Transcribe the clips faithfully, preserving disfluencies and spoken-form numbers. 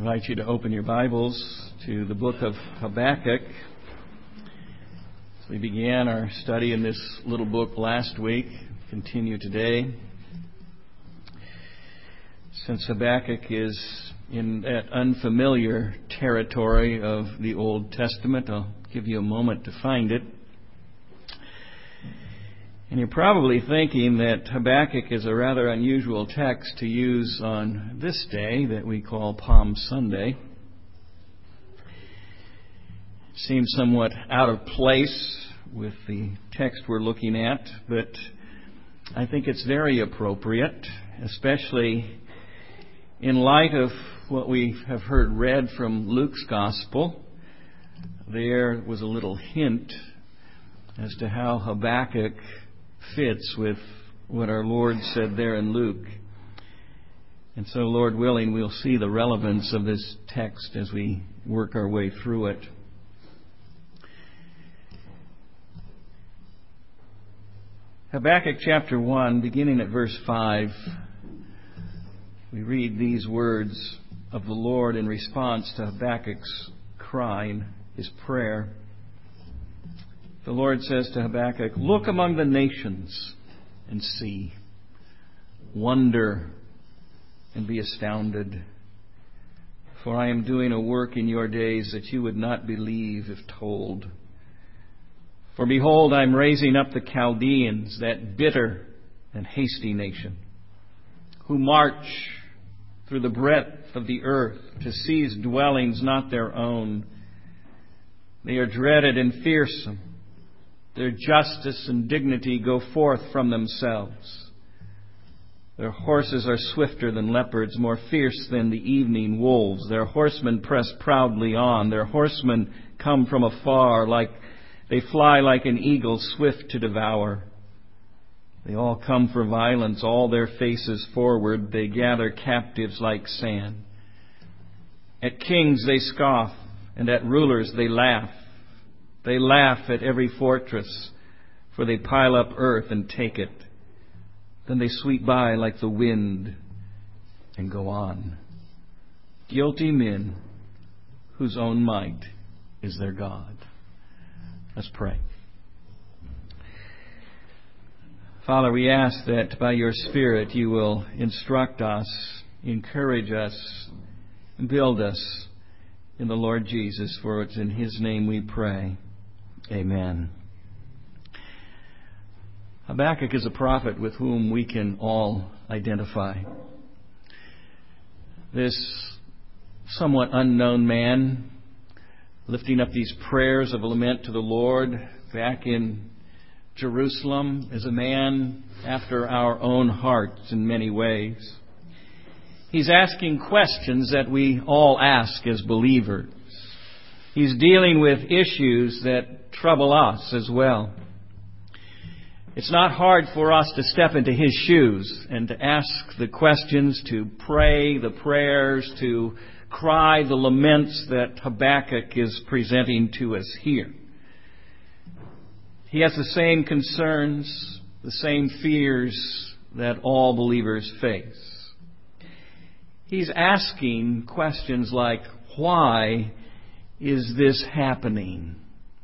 invite you to open your Bibles to the book of Habakkuk. So we began our study in this little book last week, continue today. Since Habakkuk is in that unfamiliar territory of the Old Testament, I'll give you a moment to find it. And you're probably thinking that Habakkuk is a rather unusual text to use on this day that we call Palm Sunday. It seems somewhat out of place with the text we're looking at, but I think it's very appropriate, especially in light of what we have heard read from Luke's Gospel. There was a little hint as to how Habakkuk fits with what our Lord said there in Luke. And so, Lord willing, we'll see the relevance of this text as we work our way through it. Habakkuk chapter one, beginning at verse five, we read these words of the Lord in response to Habakkuk's cry, his prayer. The Lord says to Habakkuk, "Look among the nations and see. Wonder and be astounded. For I am doing a work in your days that you would not believe if told. For behold, I am raising up the Chaldeans, that bitter and hasty nation, who march through the breadth of the earth to seize dwellings not their own. They are dreaded and fearsome. Their justice and dignity go forth from themselves. Their horses are swifter than leopards, more fierce than the evening wolves. Their horsemen press proudly on. Their horsemen come from afar, like they fly like an eagle swift to devour. They all come for violence, all their faces forward. They gather captives like sand. At kings they scoff, and at rulers they laugh. They laugh at every fortress, for they pile up earth and take it. Then they sweep by like the wind and go on. Guilty men whose own might is their God." Let's pray. Father, we ask that by your Spirit you will instruct us, encourage us, and build us in the Lord Jesus, for it's in His name we pray. Amen. Habakkuk is a prophet with whom we can all identify. This somewhat unknown man, lifting up these prayers of lament to the Lord back in Jerusalem, is a man after our own hearts in many ways. He's asking questions that we all ask as believers. He's dealing with issues that trouble us as well. It's not hard for us to step into his shoes and to ask the questions, to pray the prayers, to cry the laments that Habakkuk is presenting to us here. He has the same concerns, the same fears that all believers face. He's asking questions like, why is this happening?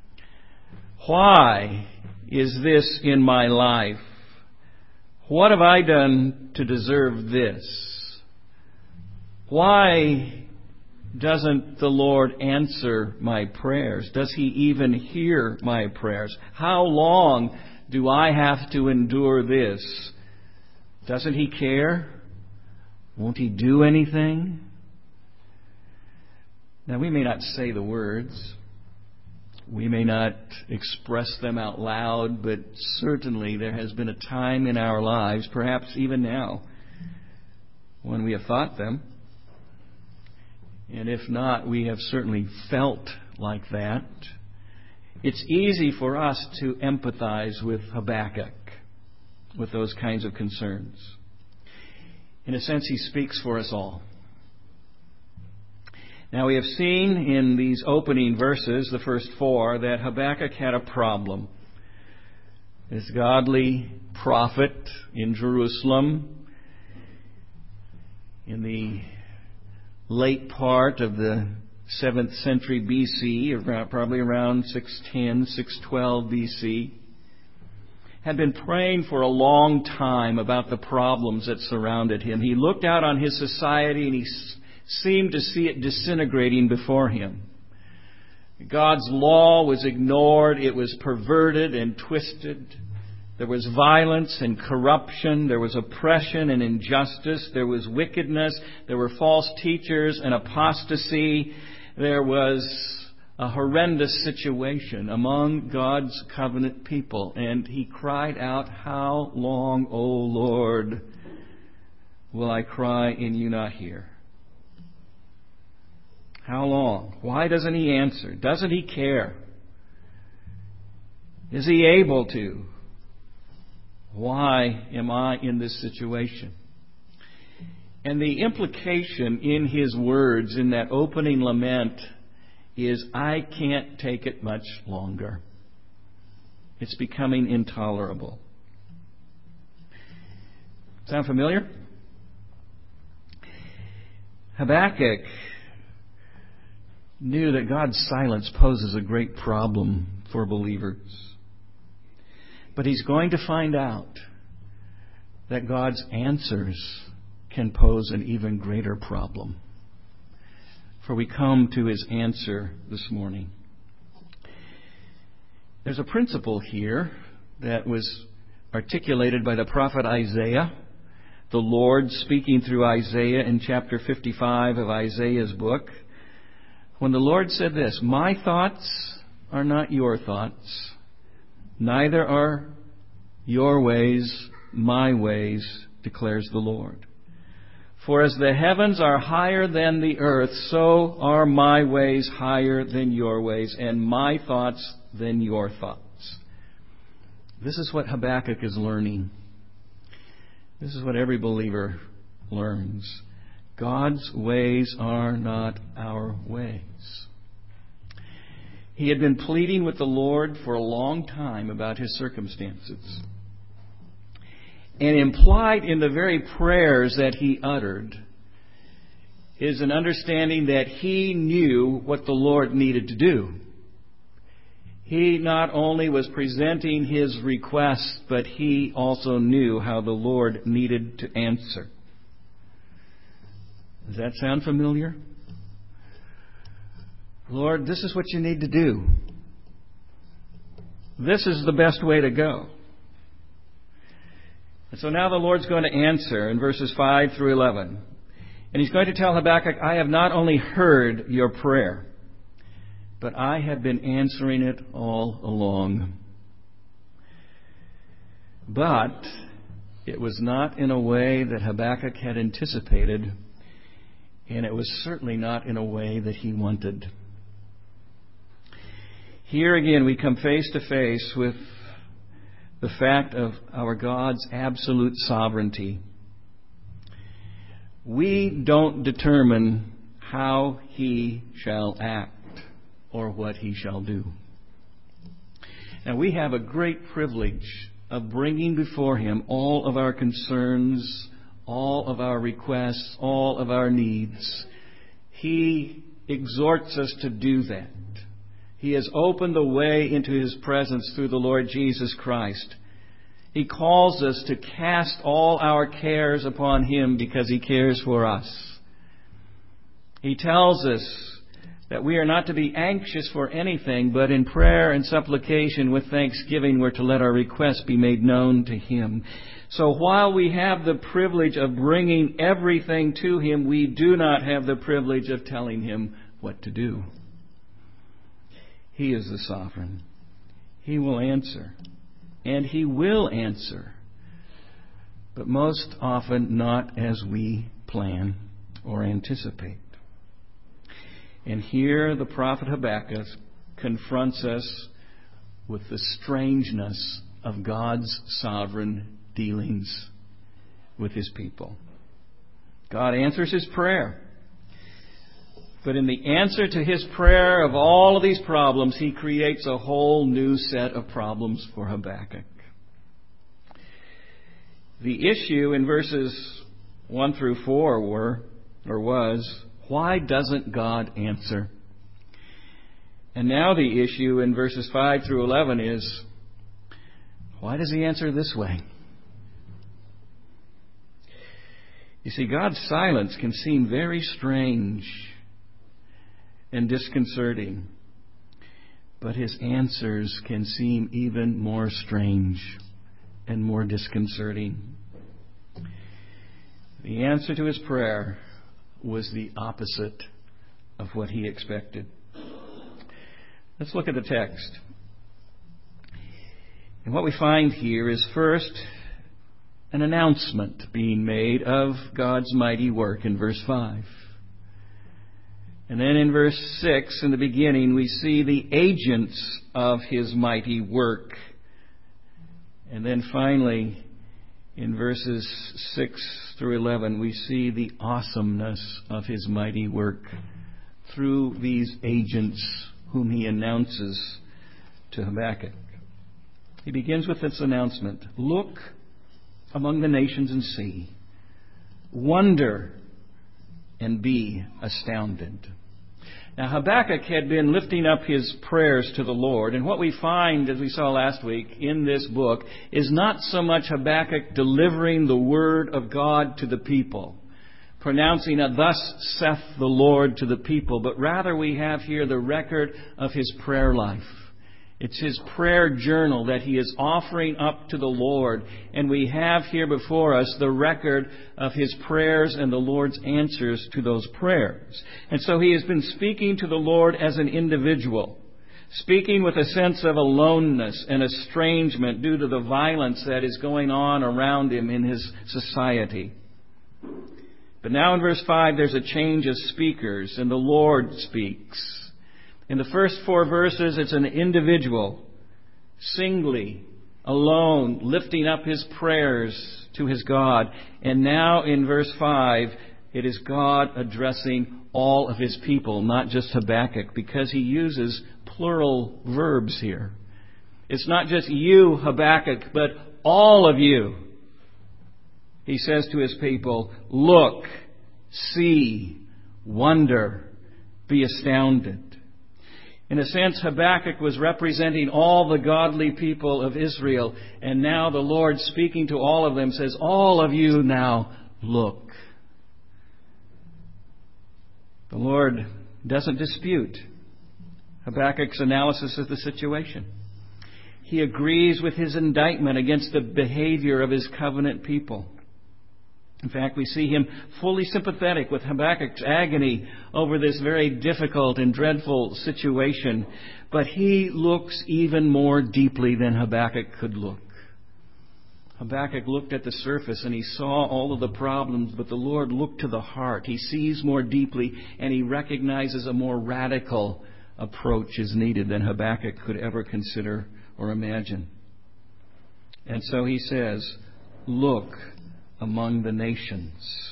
Why is this in my life? What have I done to deserve this? Why doesn't the Lord answer my prayers? Does He even hear my prayers? How long do I have to endure this? Doesn't He care? Won't He do anything? Now, we may not say the words. We may not express them out loud, but certainly there has been a time in our lives, perhaps even now, when we have thought them. And if not, we have certainly felt like that. It's easy for us to empathize with Habakkuk, with those kinds of concerns. In a sense, he speaks for us all. Now, we have seen in these opening verses, the first four, that Habakkuk had a problem. This godly prophet in Jerusalem, in the late part of the seventh century B C, around, probably around six ten, six twelve B C, had been praying for a long time about the problems that surrounded him. He looked out on his society and he s- seemed to see it disintegrating before him. God's law was ignored. It was perverted and twisted. There was violence and corruption. There was oppression and injustice. There was wickedness. There were false teachers and apostasy. There was a horrendous situation among God's covenant people. And he cried out, "How long, O Lord, will I cry and you not hear?" How long? Why doesn't he answer? Doesn't he care? Is he able to? Why am I in this situation? And the implication in his words in that opening lament is, I can't take it much longer. It's becoming intolerable. Sound familiar? Habakkuk knew that God's silence poses a great problem for believers. But he's going to find out that God's answers can pose an even greater problem. For we come to his answer this morning. There's a principle here that was articulated by the prophet Isaiah, the Lord speaking through Isaiah in chapter fifty-five of Isaiah's book, when the Lord said this, "My thoughts are not your thoughts, neither are your ways my ways, declares the Lord. For as the heavens are higher than the earth, so are my ways higher than your ways, and my thoughts than your thoughts." This is what Habakkuk is learning. This is what every believer learns. God's ways are not our ways. He had been pleading with the Lord for a long time about his circumstances. And implied in the very prayers that he uttered is an understanding that he knew what the Lord needed to do. He not only was presenting his request, but he also knew how the Lord needed to answer. Does that sound familiar? Lord, this is what you need to do. This is the best way to go. And so now the Lord's going to answer in verses five through eleven. And he's going to tell Habakkuk, "I have not only heard your prayer, but I have been answering it all along. But it was not in a way that Habakkuk had anticipated, and it was certainly not in a way that he wanted." Here again we come face to face with the fact of our God's absolute sovereignty. We don't determine how he shall act or what he shall do. Now we have a great privilege of bringing before him all of our concerns, all of our requests, all of our needs. He exhorts us to do that. He has opened the way into his presence through the Lord Jesus Christ. He calls us to cast all our cares upon him because he cares for us. He tells us that we are not to be anxious for anything, but in prayer and supplication with thanksgiving we're to let our requests be made known to him. So while we have the privilege of bringing everything to him, we do not have the privilege of telling him what to do. He is the sovereign. He will answer. And he will answer. But most often not as we plan or anticipate. And here the prophet Habakkuk confronts us with the strangeness of God's sovereign dealings with his people. God answers his prayer. But in the answer to his prayer of all of these problems, he creates a whole new set of problems for Habakkuk. The issue in verses one through four were, or was, Why doesn't God answer? And now the issue in verses five through eleven is, why does He answer this way? You see, God's silence can seem very strange and disconcerting, but His answers can seem even more strange and more disconcerting. The answer to his prayer was the opposite of what he expected. Let's look at the text. And what we find here is first an announcement being made of God's mighty work in verse five. And then in verse six, in the beginning, we see the agents of His mighty work. And then finally, in verses six through eleven, we see the awesomeness of His mighty work through these agents whom He announces to Habakkuk. He begins with this announcement: look among the nations and see, wonder and be astounded. Now, Habakkuk had been lifting up his prayers to the Lord, and what we find, as we saw last week, in this book is not so much Habakkuk delivering the word of God to the people, pronouncing a "thus saith the Lord" to the people, but rather we have here the record of his prayer life. It's his prayer journal that he is offering up to the Lord. And we have here before us the record of his prayers and the Lord's answers to those prayers. And so he has been speaking to the Lord as an individual, speaking with a sense of aloneness and estrangement due to the violence that is going on around him in his society. But now in verse five, there's a change of speakers, and the Lord speaks. In the first four verses, it's an individual, singly, alone, lifting up his prayers to his God. And now in verse five, it is God addressing all of His people, not just Habakkuk, because he uses plural verbs here. It's not just you, Habakkuk, but all of you. He says to His people, look, see, wonder, be astounded. In a sense, Habakkuk was representing all the godly people of Israel. And now the Lord, speaking to all of them, says, all of you now look. The Lord doesn't dispute Habakkuk's analysis of the situation. He agrees with his indictment against the behavior of his covenant people. In fact, we see him fully sympathetic with Habakkuk's agony over this very difficult and dreadful situation. But he looks even more deeply than Habakkuk could look. Habakkuk looked at the surface and he saw all of the problems, but the Lord looked to the heart. He sees more deeply, and he recognizes a more radical approach is needed than Habakkuk could ever consider or imagine. And so he says, look among the nations.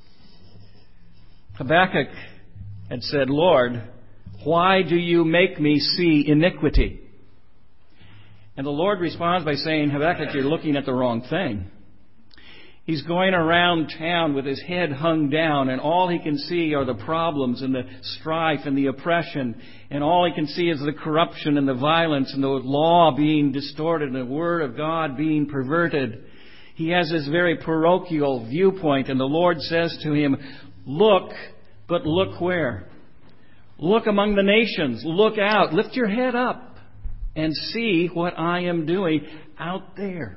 Habakkuk had said, Lord, why do you make me see iniquity? And the Lord responds by saying, Habakkuk, you're looking at the wrong thing. He's going around town with his head hung down, and all he can see are the problems and the strife and the oppression. And all he can see is the corruption and the violence and the law being distorted and the Word of God being perverted. He has this very parochial viewpoint, and the Lord says to him, look, but look where? Look among the nations. Look out. Lift your head up and see what I am doing out there.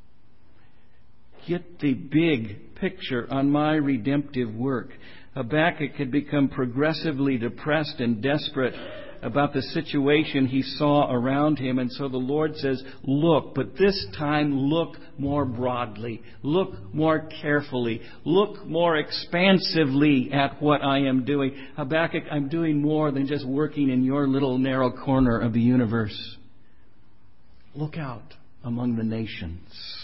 Get the big picture on my redemptive work. Habakkuk had become progressively depressed and desperate about the situation he saw around him. And so the Lord says, look, but this time look more broadly. Look more carefully. Look more expansively at what I am doing. Habakkuk, I'm doing more than just working in your little narrow corner of the universe. Look out among the nations.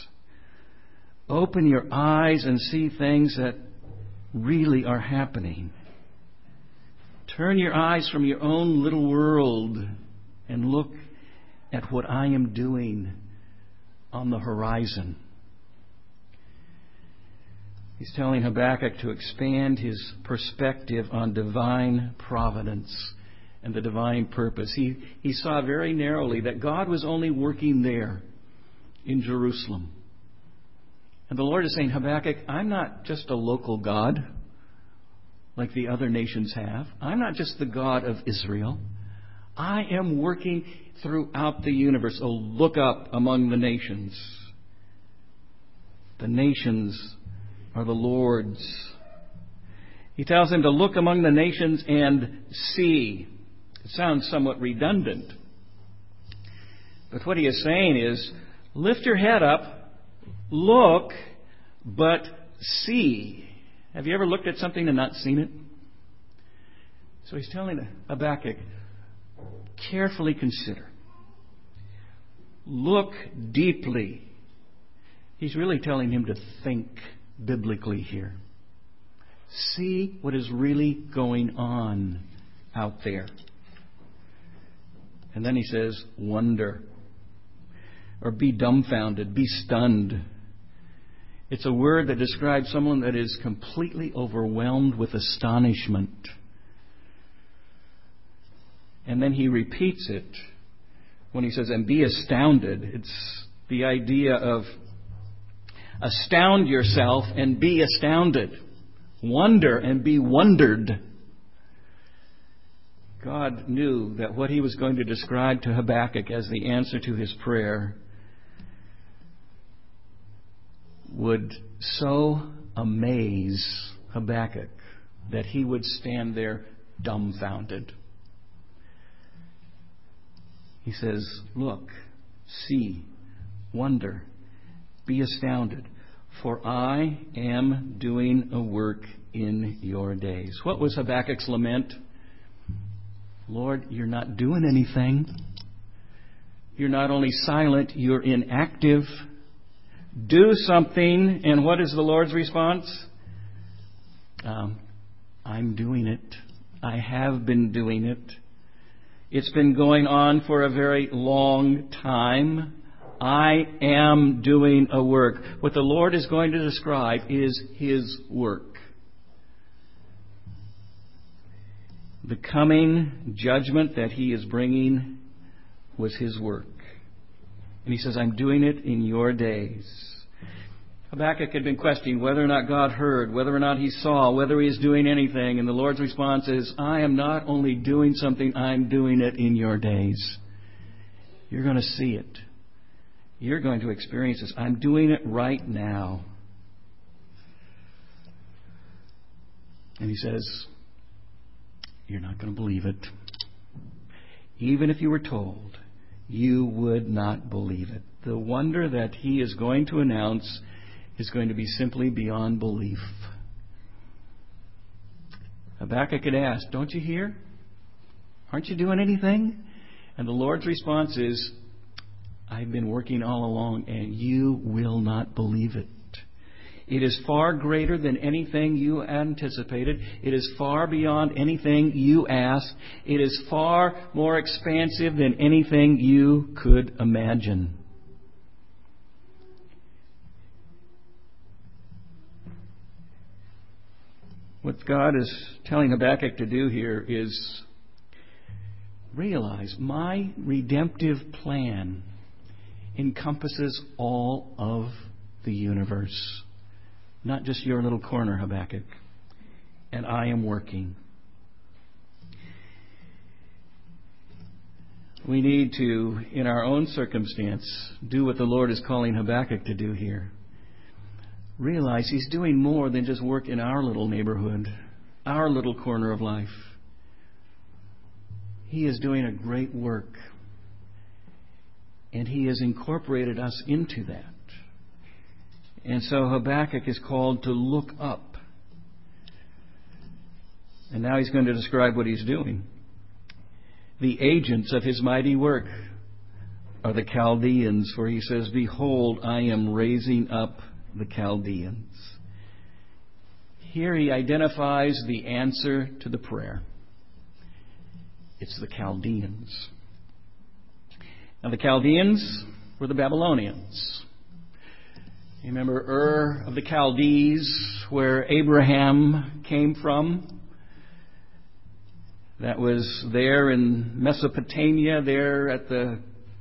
Open your eyes and see things that really are happening. Turn your eyes from your own little world and look at what I am doing on the horizon. He's telling Habakkuk to expand his perspective on divine providence and the divine purpose. He, he saw very narrowly that God was only working there in Jerusalem. And the Lord is saying, Habakkuk, I'm not just a local God like the other nations have. I'm not just the God of Israel. I am working throughout the universe. Oh, look up among the nations. The nations are the Lord's. He tells him to look among the nations and see. It sounds somewhat redundant. But what he is saying is, lift your head up, look, but see. Have you ever looked at something and not seen it? So he's telling Habakkuk, carefully consider. Look deeply. He's really telling him to think biblically here. See what is really going on out there. And then he says, wonder. Or be dumbfounded, be stunned. It's a word that describes someone that is completely overwhelmed with astonishment. And then he repeats it when he says, and be astounded. It's the idea of astound yourself and be astounded. Wonder and be wondered. God knew that what he was going to describe to Habakkuk as the answer to his prayer would so amaze Habakkuk that he would stand there dumbfounded. He says, look, see, wonder, be astounded, for I am doing a work in your days. What was Habakkuk's lament? Lord, you're not doing anything. You're not only silent, you're inactive. Do something. And what is the Lord's response? Um, I'm doing it. I have been doing it. It's been going on for a very long time. I am doing a work. What the Lord is going to describe is His work. The coming judgment that He is bringing was His work. And He says, I'm doing it in your days. Habakkuk had been questioning whether or not God heard, whether or not he saw, whether he is doing anything. And the Lord's response is, I am not only doing something, I'm doing it in your days. You're going to see it. You're going to experience this. I'm doing it right now. And he says, you're not going to believe it. Even if you were told, you would not believe it. The wonder that he is going to announce is going to be simply beyond belief. Habakkuk had asked, don't you hear? Aren't you doing anything? And the Lord's response is, I've been working all along, and you will not believe it. It is far greater than anything you anticipated. It is far beyond anything you asked. It is far more expansive than anything you could imagine. What God is telling Habakkuk to do here is realize my redemptive plan encompasses all of the universe. Not just your little corner, Habakkuk. And I am working. We need to, in our own circumstance, do what the Lord is calling Habakkuk to do here. Realize He's doing more than just work in our little neighborhood, our little corner of life. He is doing a great work. And He has incorporated us into that. And so Habakkuk is called to look up. And now he's going to describe what he's doing. The agents of His mighty work are the Chaldeans, for He says, behold, I am raising up the Chaldeans. Here He identifies the answer to the prayer. It's the Chaldeans. Now the Chaldeans were the Babylonians. You remember Ur of the Chaldees, where Abraham came from? That was there in Mesopotamia, there at the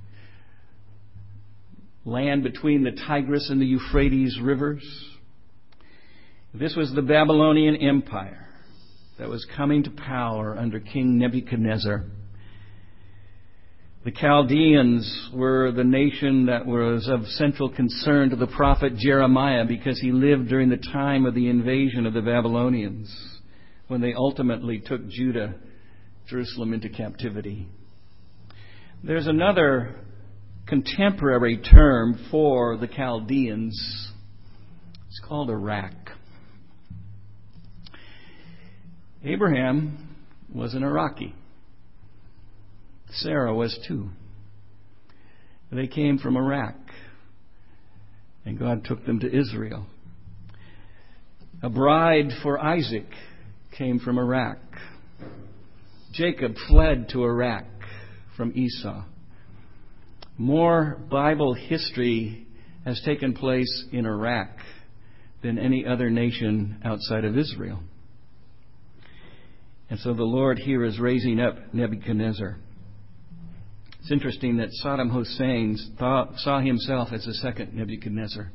land between the Tigris and the Euphrates rivers. This was the Babylonian Empire that was coming to power under King Nebuchadnezzar. The Chaldeans were the nation that was of central concern to the prophet Jeremiah because he lived during the time of the invasion of the Babylonians when they ultimately took Judah, Jerusalem, into captivity. There's another contemporary term for the Chaldeans. It's called Iraq. Abraham was an Iraqi. Sarah was too. They came from Iraq, and God took them to Israel. A bride for Isaac came from Iraq. Jacob fled to Iraq from Esau. More Bible history has taken place in Iraq than any other nation outside of Israel. And so the Lord here is raising up Nebuchadnezzar. It's interesting that Saddam Hussein thought, saw himself as the second Nebuchadnezzar.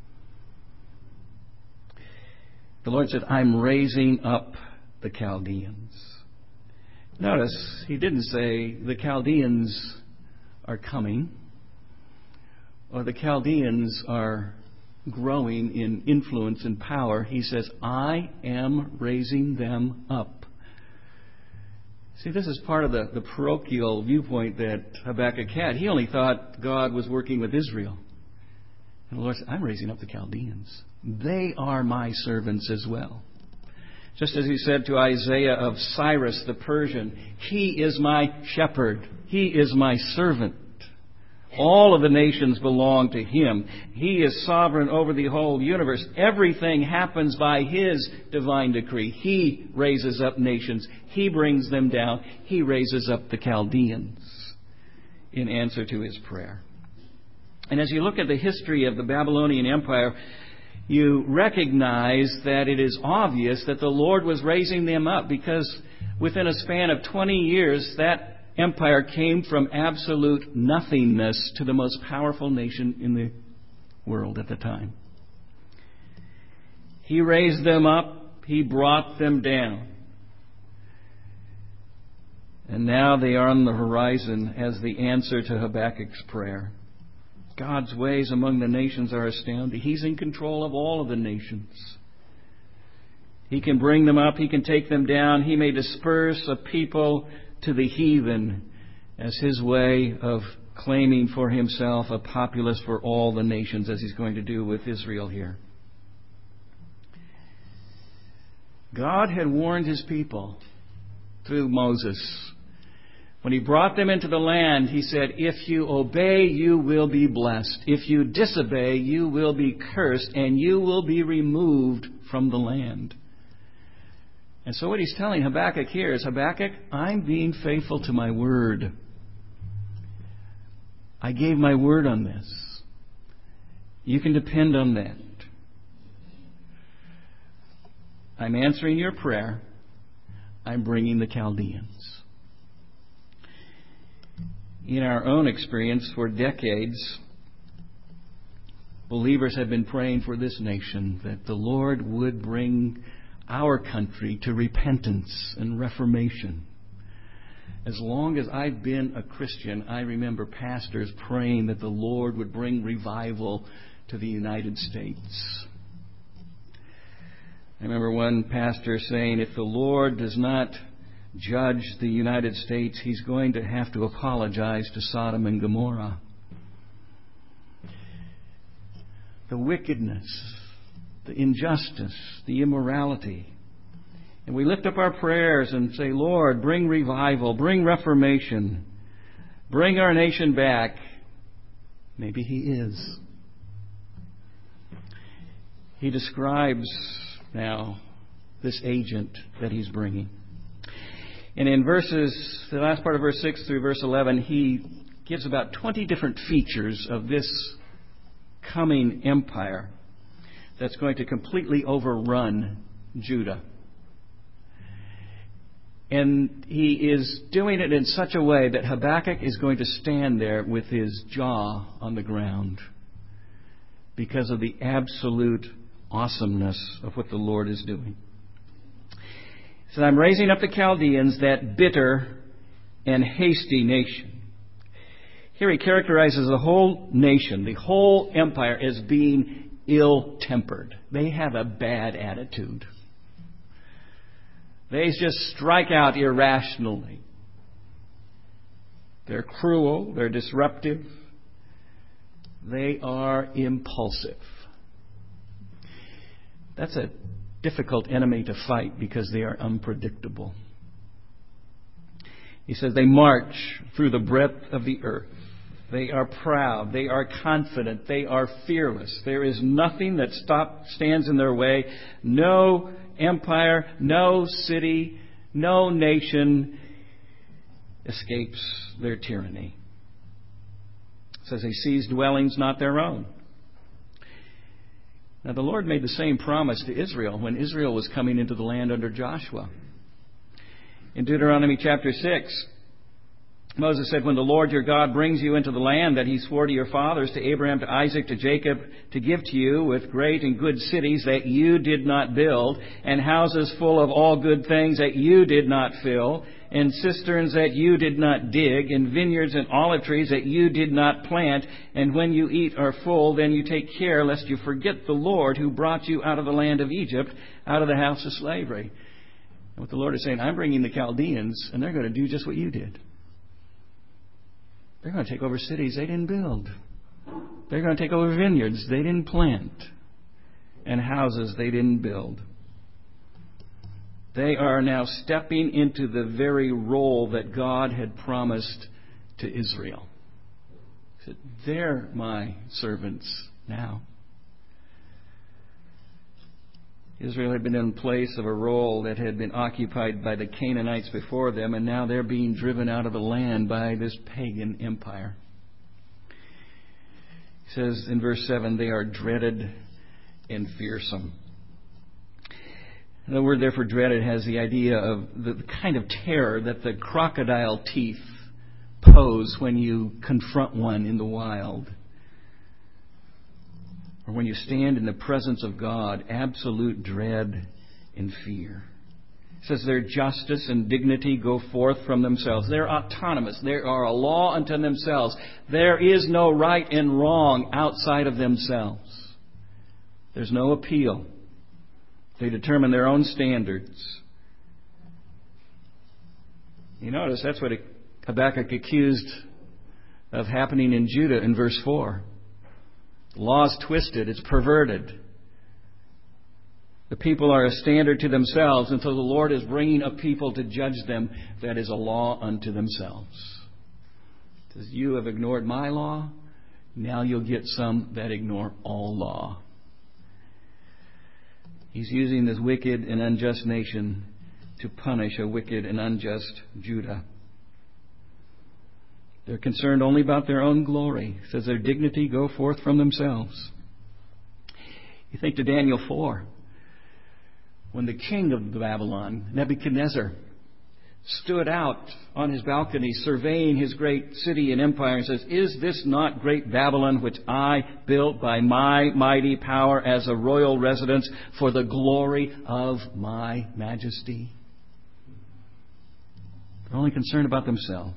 The Lord said, I'm raising up the Chaldeans. Notice, he didn't say the Chaldeans are coming or the Chaldeans are growing in influence and power. He says, I am raising them up. See, this is part of the, the parochial viewpoint that Habakkuk had. He only thought God was working with Israel. And the Lord said, I'm raising up the Chaldeans. They are my servants as well. Just as he said to Isaiah of Cyrus the Persian, he is my shepherd. He is my servant. All of the nations belong to him. He is sovereign over the whole universe. Everything happens by his divine decree. He raises up nations. He brings them down. He raises up the Chaldeans in answer to his prayer. And as you look at the history of the Babylonian Empire, you recognize that it is obvious that the Lord was raising them up, because within a span of twenty years, that empire came from absolute nothingness to the most powerful nation in the world at the time. He raised them up. He brought them down. And now they are on the horizon as the answer to Habakkuk's prayer. God's ways among the nations are astounding. He's in control of all of the nations. He can bring them up. He can take them down. He may disperse a people to the heathen as his way of claiming for himself a populace for all the nations, as he's going to do with Israel here. God had warned his people through Moses. When he brought them into the land, he said, if you obey, you will be blessed. If you disobey, you will be cursed, and you will be removed from the land. And so what he's telling Habakkuk here is, Habakkuk, I'm being faithful to my word. I gave my word on this. You can depend on that. I'm answering your prayer. I'm bringing the Chaldeans. In our own experience, for decades, believers have been praying for this nation that the Lord would bring our country to repentance and reformation. As long as I've been a Christian, I remember pastors praying that the Lord would bring revival to the United States. I remember one pastor saying, if the Lord does not judge the United States, he's going to have to apologize to Sodom and Gomorrah. The wickedness, the injustice, the immorality. And we lift up our prayers and say, Lord, bring revival, bring reformation, bring our nation back. Maybe he is. He describes now this agent that he's bringing. And in verses, the last part of verse six through verse eleven, he gives about twenty different features of this coming empire that's going to completely overrun Judah. And he is doing it in such a way that Habakkuk is going to stand there with his jaw on the ground because of the absolute awesomeness of what the Lord is doing. He said, I'm raising up the Chaldeans, that bitter and hasty nation. Here he characterizes the whole nation, the whole empire, as being ill-tempered. They have a bad attitude. They just strike out irrationally. They're cruel. They're disruptive. They are impulsive. That's a difficult enemy to fight because they are unpredictable. He says they march through the breadth of the earth. They are proud. They are confident. They are fearless. There is nothing that stop, stands in their way. No empire, no city, no nation escapes their tyranny. It says they seize dwellings not their own. Now the Lord made the same promise to Israel when Israel was coming into the land under Joshua. In Deuteronomy chapter six, Moses said, when the Lord your God brings you into the land that he swore to your fathers, to Abraham, to Isaac, to Jacob, to give to you with great and good cities that you did not build, and houses full of all good things that you did not fill, and cisterns that you did not dig, and vineyards and olive trees that you did not plant, and when you eat are full, then you take care lest you forget the Lord who brought you out of the land of Egypt, out of the house of slavery. And what the Lord is saying, I'm bringing the Chaldeans, and they're going to do just what you did. They're going to take over cities they didn't build. They're going to take over vineyards they didn't plant, and houses they didn't build. They are now stepping into the very role that God had promised to Israel. He said, they're my servants now. Israel had been in place of a role that had been occupied by the Canaanites before them, and now they're being driven out of the land by this pagan empire. He says in verse seven, they are dreaded and fearsome. The word there for dreaded has the idea of the kind of terror that the crocodile teeth pose when you confront one in the wild. Or when you stand in the presence of God, absolute dread and fear. It says their justice and dignity go forth from themselves. They're autonomous. They are a law unto themselves. There is no right and wrong outside of themselves. There's no appeal. They determine their own standards. You notice that's what Habakkuk accused of happening in Judah in verse four. The law is twisted. It's perverted. The people are a standard to themselves, and so the Lord is bringing a people to judge them that is a law unto themselves. It says, you have ignored my law. Now you'll get some that ignore all law. He's using this wicked and unjust nation to punish a wicked and unjust Judah. They're concerned only about their own glory. It says their dignity go forth from themselves. You think to Daniel four, when the king of Babylon, Nebuchadnezzar, stood out on his balcony surveying his great city and empire and says, is this not great Babylon which I built by my mighty power as a royal residence for the glory of my majesty? They're only concerned about themselves.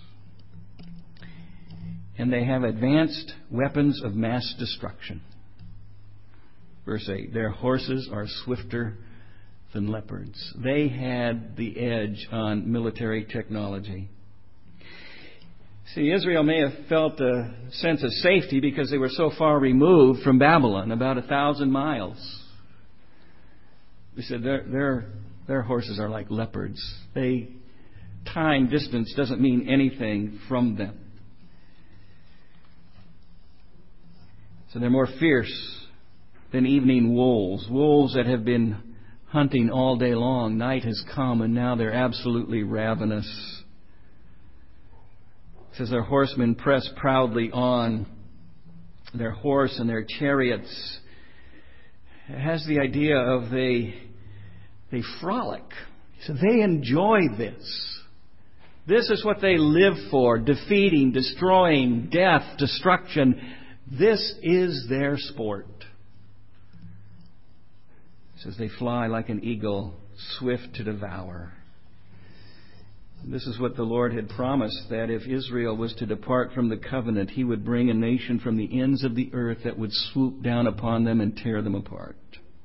And they have advanced weapons of mass destruction. Verse eight, their horses are swifter than leopards. They had the edge on military technology. See, Israel may have felt a sense of safety because they were so far removed from Babylon, about a thousand miles. They said their, their, their horses are like leopards. They, time, distance doesn't mean anything from them. So they're more fierce than evening wolves. Wolves that have been hunting all day long. Night has come and now they're absolutely ravenous. It says their horsemen press proudly on. Their horse and their chariots has the idea of they, they frolic. So they enjoy this. This is what they live for, defeating, destroying, death, destruction. This is their sport. It says they fly like an eagle, swift to devour. This is what the Lord had promised, that if Israel was to depart from the covenant, He would bring a nation from the ends of the earth that would swoop down upon them and tear them apart.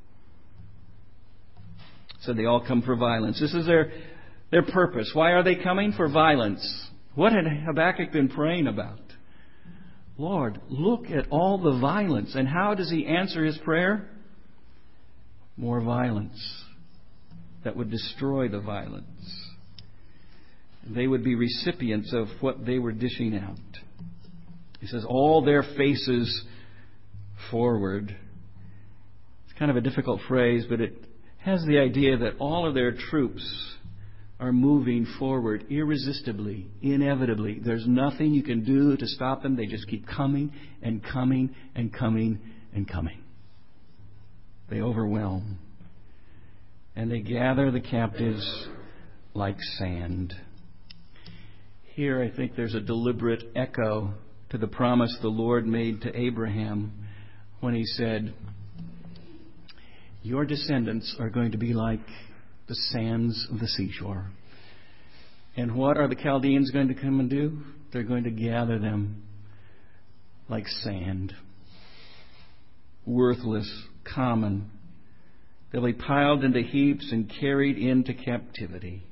So they all come for violence. This is their, their purpose. Why are they coming? For violence. What had Habakkuk been praying about? Lord, look at all the violence. And how does He answer his prayer? More violence that would destroy the violence. They would be recipients of what they were dishing out. He says, all their faces forward. It's kind of a difficult phrase, but it has the idea that all of their troops are moving forward irresistibly, inevitably. There's nothing you can do to stop them. They just keep coming and coming and coming and coming. They overwhelm. And they gather the captives like sand. Here I think there's a deliberate echo to the promise the Lord made to Abraham when He said, your descendants are going to be like the sands of the seashore. And what are the Chaldeans going to come and do? They're going to gather them like sand. Worthless, common. They'll be piled into heaps and carried into captivity.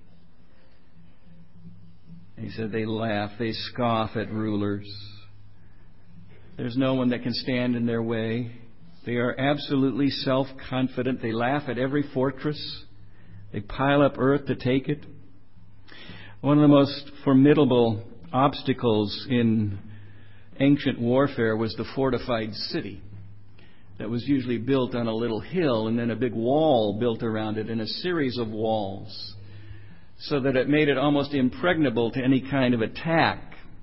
And He said they laugh, they scoff at rulers. There's no one that can stand in their way. They are absolutely self-confident. They laugh at every fortress. They pile up earth to take it. One of the most formidable obstacles in ancient warfare was the fortified city that was usually built on a little hill and then a big wall built around it and a series of walls so that it made it almost impregnable to any kind of attack.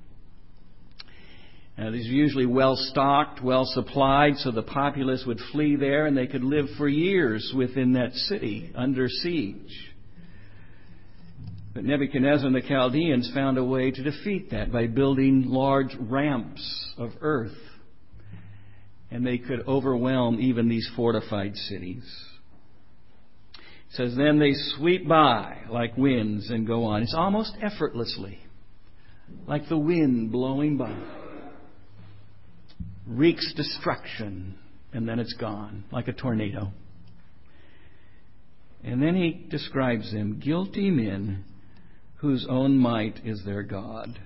Now, these are usually well stocked, well supplied, so the populace would flee there and they could live for years within that city under siege. But Nebuchadnezzar and the Chaldeans found a way to defeat that by building large ramps of earth. And they could overwhelm even these fortified cities. It says, then they sweep by like winds and go on. It's almost effortlessly, like the wind blowing by. Wreaks destruction, and then it's gone, like a tornado. And then He describes them, guilty men whose own might is their God.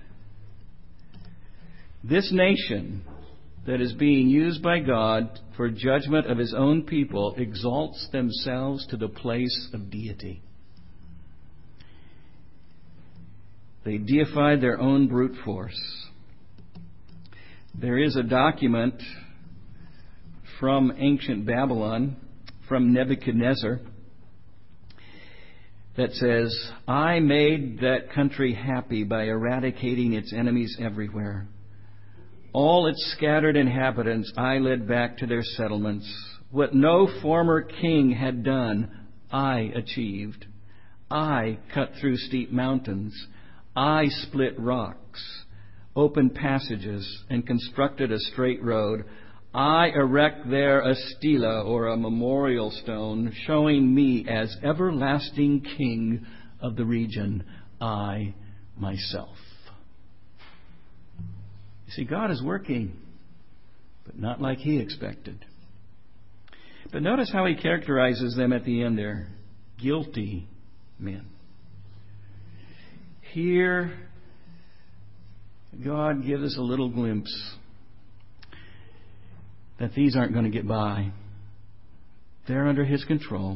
This nation that is being used by God for judgment of His own people exalts themselves to the place of deity. They deified their own brute force. There is a document from ancient Babylon, from Nebuchadnezzar, that says, I made that country happy by eradicating its enemies everywhere. All its scattered inhabitants I led back to their settlements. What no former king had done, I achieved. I cut through steep mountains. I split rocks, opened passages, and constructed a straight road. I erect there a stela, or a memorial stone, showing me as everlasting king of the region, I myself. You see, God is working, but not like He expected. But notice how He characterizes them at the end there. Guilty men. Here, God gives us a little glimpse that these aren't going to get by. They're under His control.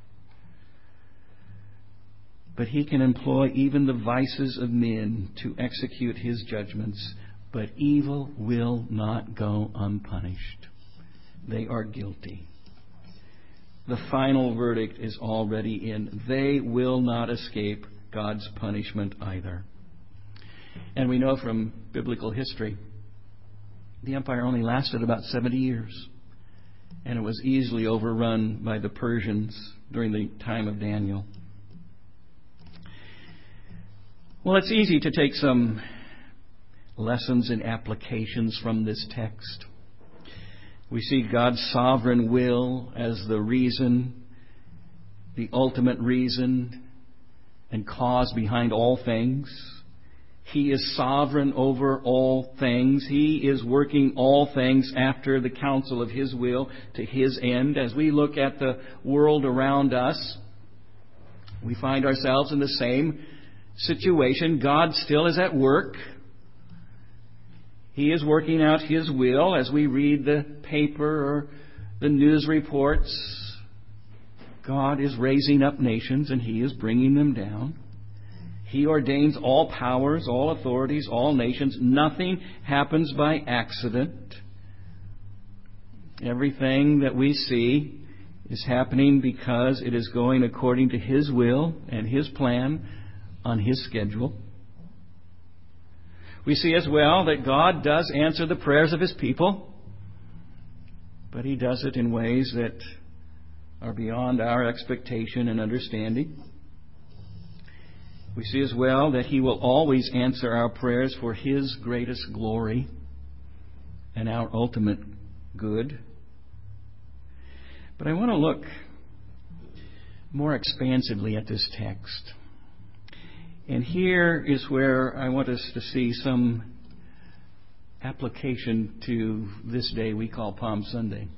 But He can employ even the vices of men to execute His judgments. But evil will not go unpunished. They are guilty. The final verdict is already in. They will not escape God's punishment either. And we know from biblical history, the empire only lasted about seventy years. and it was easily overrun by the Persians during the time of Daniel. Well, it's easy to take some lessons and applications from this text. We see God's sovereign will as the reason, the ultimate reason and cause behind all things. He is sovereign over all things. He is working all things after the counsel of His will to His end. As we look at the world around us, we find ourselves in the same situation. God still is at work. He is working out His will as we read the paper or the news reports. God is raising up nations and He is bringing them down. He ordains all powers, all authorities, all nations. Nothing happens by accident. Everything that we see is happening because it is going according to His will and His plan on His schedule. We see as well that God does answer the prayers of His people, but He does it in ways that are beyond our expectation and understanding. We see as well that He will always answer our prayers for His greatest glory and our ultimate good. But I want to look more expansively at this text. And here is where I want us to see some application to this day we call Palm Sunday.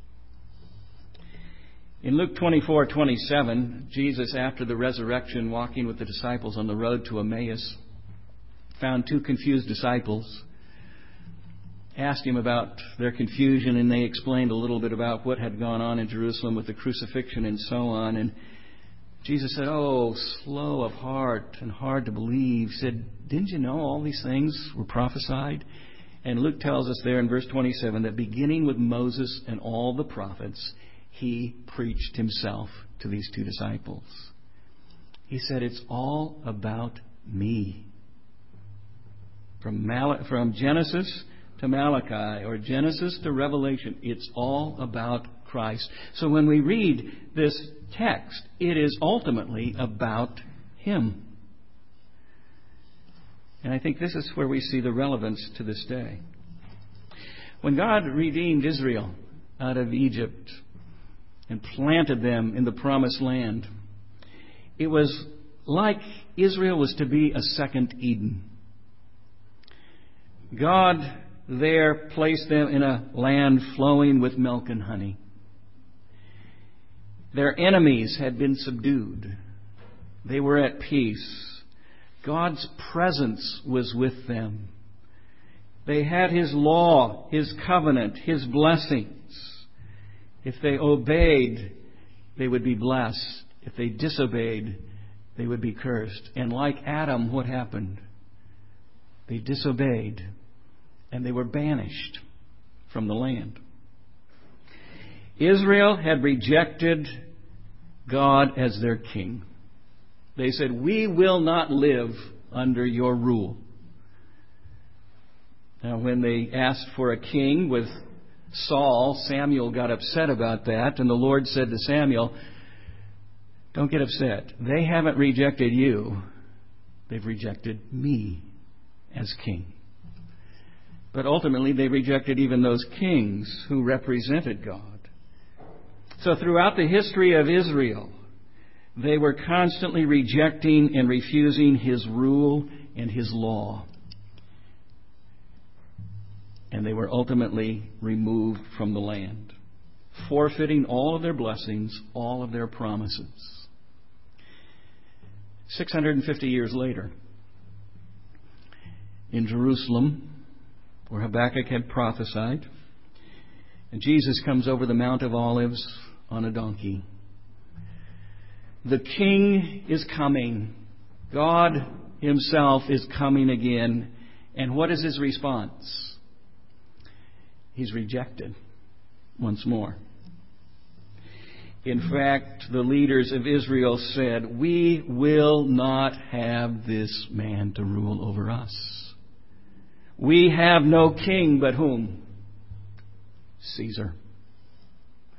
In Luke twenty-four twenty-seven, Jesus, after the resurrection, walking with the disciples on the road to Emmaus, found two confused disciples, asked Him about their confusion, and they explained a little bit about what had gone on in Jerusalem with the crucifixion and so on. And Jesus said, "Oh, slow of heart and hard to believe." He said, "Didn't you know all these things were prophesied?" And Luke tells us there in verse twenty-seven that beginning with Moses and all the prophets, He preached Himself to these two disciples. He said, "It's all about me." From, Mal- from Genesis to Malachi, or Genesis to Revelation, it's all about Christ. So when we read this text, it is ultimately about Him. And I think this is where we see the relevance to this day. When God redeemed Israel out of Egypt and planted them in the promised land, it was like Israel was to be a second Eden. God there placed them in a land flowing with milk and honey. Their enemies had been subdued. They were at peace. God's presence was with them. They had His law, His covenant, His blessings. If they obeyed, they would be blessed. If they disobeyed, they would be cursed. And like Adam, what happened? They disobeyed, and they were banished from the land. Israel had rejected God as their king. They said, "We will not live under your rule." Now, when they asked for a king with Saul, Samuel got upset about that, and the Lord said to Samuel, "Don't get upset. They haven't rejected you. They've rejected me as king." But ultimately, they rejected even those kings who represented God. So throughout the history of Israel, they were constantly rejecting and refusing His rule and His law. And they were ultimately removed from the land, forfeiting all of their blessings, all of their promises. six hundred fifty years later, in Jerusalem, where Habakkuk had prophesied, and Jesus comes over the Mount of Olives on a donkey. The King is coming. God Himself is coming again. And what is His response? He's rejected once more. In fact, the leaders of Israel said, "We will not have this man to rule over us. We have no king but whom? Caesar.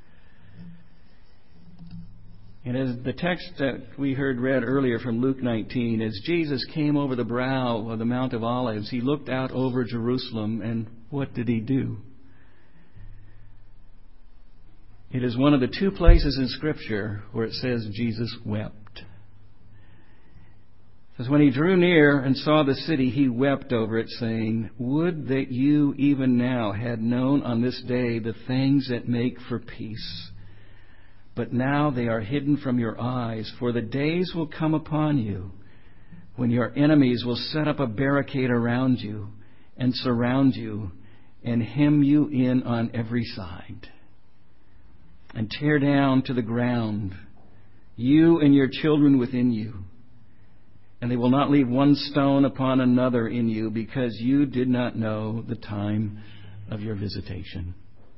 And as the text that we heard read earlier from Luke nineteen, as Jesus came over the brow of the Mount of Olives, he looked out over Jerusalem, and what did he do? It is one of the two places in Scripture where it says Jesus wept. It says, when he drew near and saw the city, he wept over it, saying, would that you even now had known on this day the things that make for peace. But now they are hidden from your eyes, for the days will come upon you when your enemies will set up a barricade around you and surround you and hem you in on every side and tear down to the ground you and your children within you. And they will not leave one stone upon another in you, because you did not know the time of your visitation.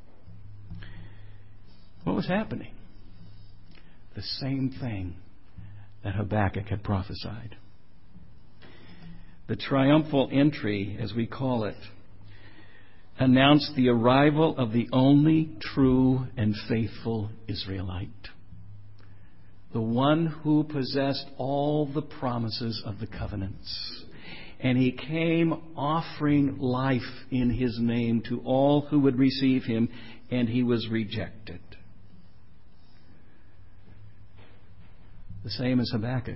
What was happening? The same thing that Habakkuk had prophesied. The triumphal entry, as we call it, announced the arrival of the only true and faithful Israelite, the one who possessed all the promises of the covenants. And he came offering life in his name to all who would receive him, and he was rejected. The same as Habakkuk.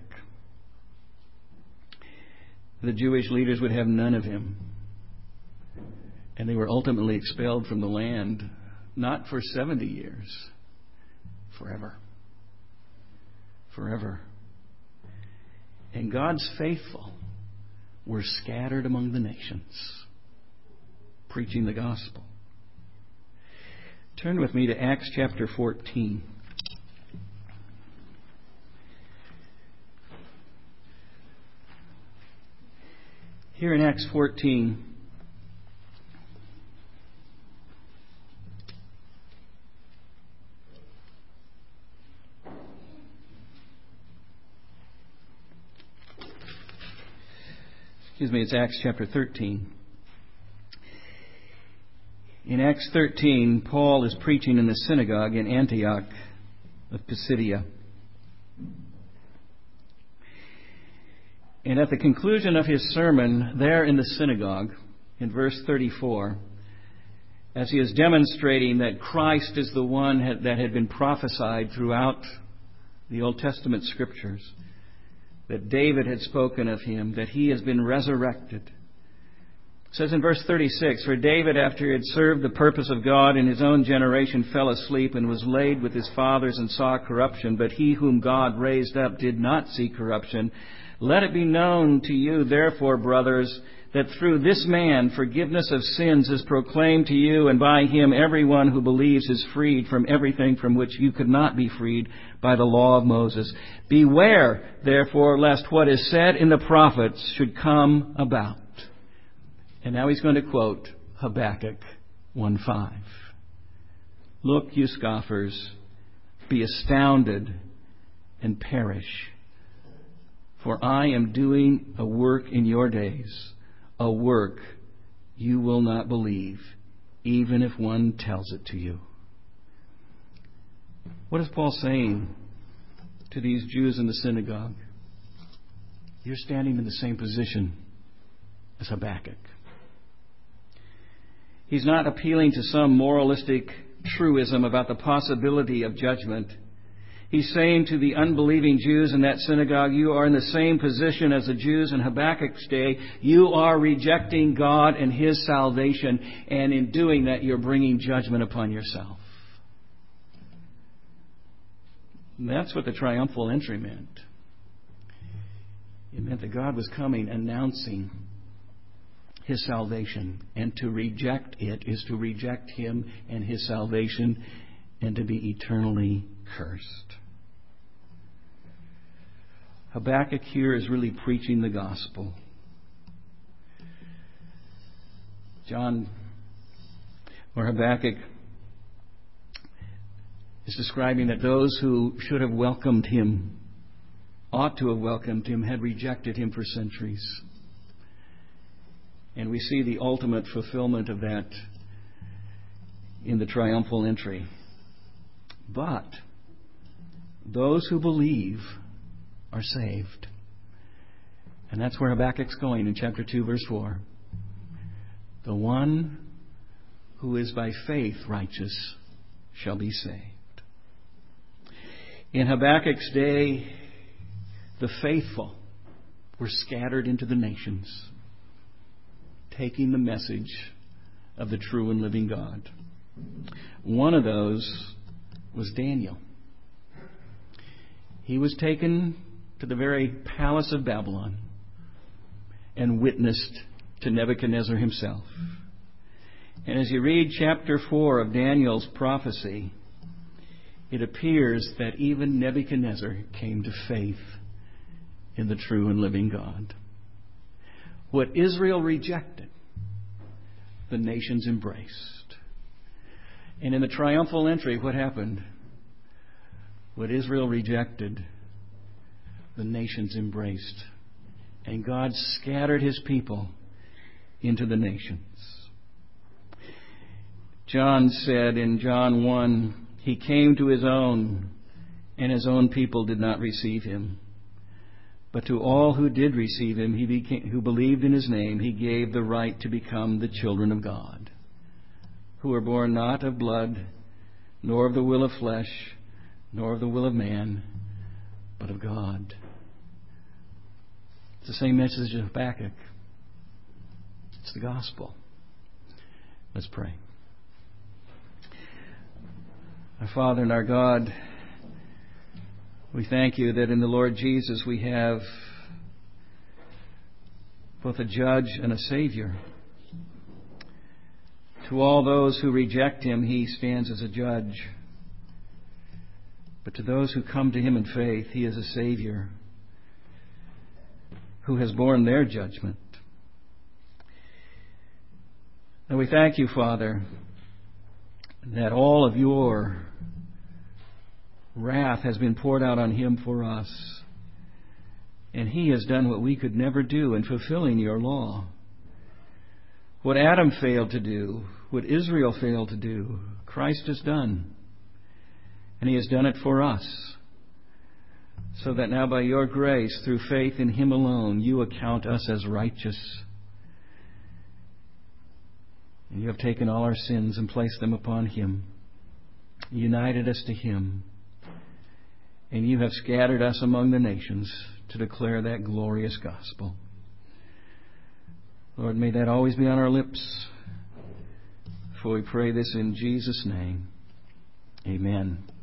The Jewish leaders would have none of him. And they were ultimately expelled from the land, not for seventy years, forever. Forever. And God's faithful were scattered among the nations, preaching the gospel. Turn with me to Acts chapter fourteen. Here in Acts fourteen, excuse me, it's Acts chapter thirteen. In Acts thirteen, Paul is preaching in the synagogue in Antioch of Pisidia. And at the conclusion of his sermon there in the synagogue, in verse thirty-four, as he is demonstrating that Christ is the one that had been prophesied throughout the Old Testament Scriptures, that David had spoken of him, that he has been resurrected. It says in verse thirty-six, for David, after he had served the purpose of God in his own generation, fell asleep and was laid with his fathers and saw corruption. But he whom God raised up did not see corruption. Let it be known to you, therefore, brothers, that through this man forgiveness of sins is proclaimed to you, and by him everyone who believes is freed from everything from which you could not be freed by the law of Moses. Beware, therefore, lest what is said in the prophets should come about. And now he's going to quote Habakkuk one five. Look, you scoffers, be astounded and perish. For I am doing a work in your days, a work you will not believe, even if one tells it to you. What is Paul saying to these Jews in the synagogue? You're standing in the same position as Habakkuk. He's not appealing to some moralistic truism about the possibility of judgment. He's saying to the unbelieving Jews in that synagogue, you are in the same position as the Jews in Habakkuk's day. You are rejecting God and His salvation, and in doing that, you're bringing judgment upon yourself. And that's what the triumphal entry meant. It meant that God was coming, announcing His salvation, and to reject it is to reject Him and His salvation and to be eternally cursed. Habakkuk here is really preaching the gospel. John, or Habakkuk, is describing that those who should have welcomed him, ought to have welcomed him, had rejected him for centuries. And we see the ultimate fulfillment of that in the triumphal entry. But those who believe are saved. And that's where Habakkuk's going in chapter two, verse four. The one who is by faith righteous shall be saved. In Habakkuk's day, the faithful were scattered into the nations, taking the message of the true and living God. One of those was Daniel. He was taken to the very palace of Babylon and witnessed to Nebuchadnezzar himself. And as you read chapter four of Daniel's prophecy, it appears that even Nebuchadnezzar came to faith in the true and living God. What Israel rejected, the nations embraced. And in the triumphal entry, what happened? What Israel rejected, the nations embraced. And God scattered His people into the nations. John said in John one, He came to His own, and His own people did not receive Him. But to all who did receive Him, he became, who believed in His name, He gave the right to become the children of God, who are born not of blood, nor of the will of flesh, nor of the will of man, but of God. It's the same message of Habakkuk. It's the gospel. Let's pray. Our Father and our God, we thank You that in the Lord Jesus we have both a judge and a Savior. To all those who reject Him, He stands as a judge. But to those who come to Him in faith, He is a Savior who has borne their judgment. And we thank You, Father, that all of Your wrath has been poured out on Him for us. And He has done what we could never do in fulfilling Your law. What Adam failed to do, what Israel failed to do, Christ has done. And He has done it for us. So that now by Your grace, through faith in Him alone, You account us as righteous. And You have taken all our sins and placed them upon Him, united us to Him, and You have scattered us among the nations to declare that glorious gospel. Lord, may that always be on our lips. For we pray this in Jesus' name. Amen.